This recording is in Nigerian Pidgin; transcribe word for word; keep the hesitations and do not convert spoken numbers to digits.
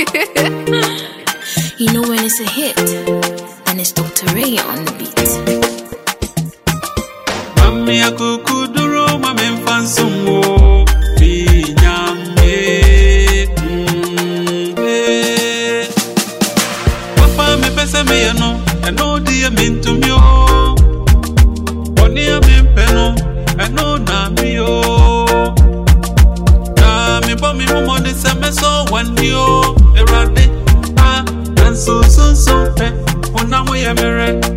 You know when it's a hit, and it's Doctor Ray on the beat. Mami akukuduro mami mfansumo binyame. Papa me pese me yano, eno diye mintumyo. Oni ya mimpeno, eno na miyo. Na mi bo mi mumo ni seme so wandiyo. Erade, ah, dan so so so pe, ona mo ye mere.